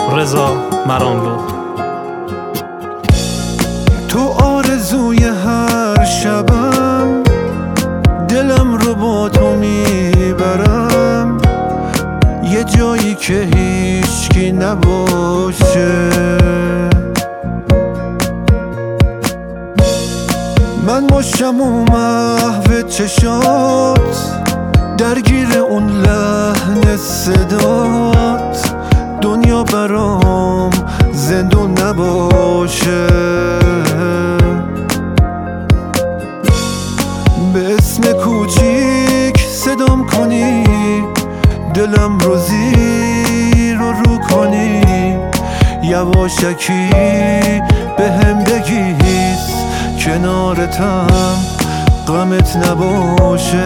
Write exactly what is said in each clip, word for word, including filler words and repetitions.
رضا مرانلو. تو آرزوی هر شبم، دلم رو با تو میبرم، یه جایی که هیچکی نباشه. من باشم و محو چشات، درگیر اون لحن صدات، دنیا برام زندون نباشه. به اسم کوچیک صدام کنی، دلم رو زیر و رو کنی، یواشکی به هم بگیست کنارتم غمت نباشه.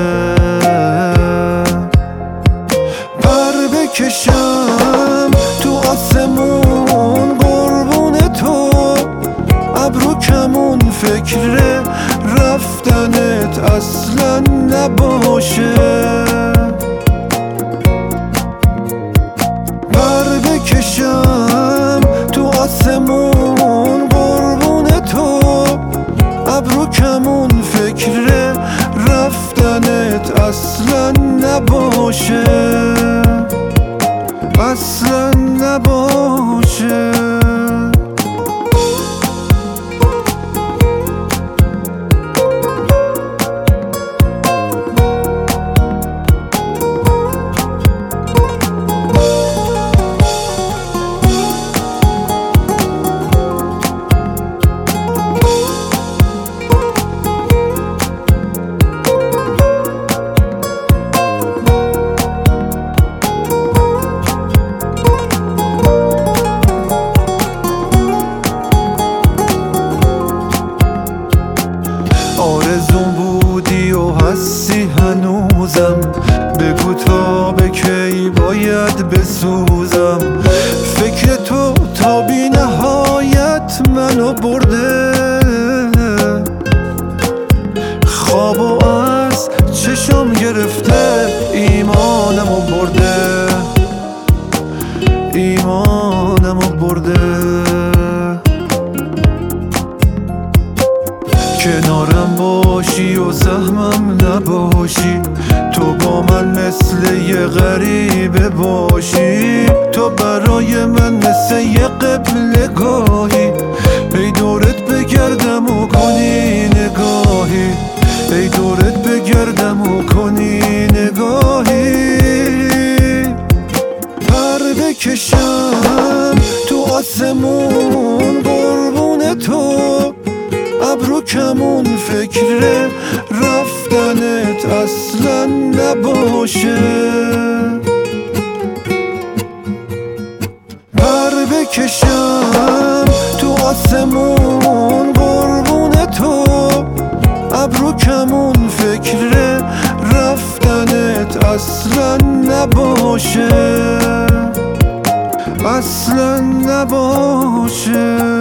پر بکشم تو آسمون قربون تو، ابرو کمون فکر رفتنت اصلا نباشه. پر بکشم تو آسمون قربون تو، ابرو کمون فکر رفتنت اصلا نباشه، اصلا نباشه. آرزون بودی و هستی هنوزم، بگو تا به کی باید بسوزم. فکر تو تا بی نهایت منو برده، خوابو از چشم گرفته، ایمانمو برده، ایمانمو برده. کنارم باشی و سهمم نباشی، تو با من مثل یه غریبه باشی، تو برای من مثل یه قبلگاهی، ای دورت بگردم و کنی نگاهی، ای دورت بگردم و کنی نگاهی. پر بکشم تو آسمون قربون تو، ابرو کمون فکر رفتنت اصلا نباشه. پر بکشم تو آسمون قربون تو، ابرو کمون فکر رفتنت اصلا نباشه، اصلا نباشه.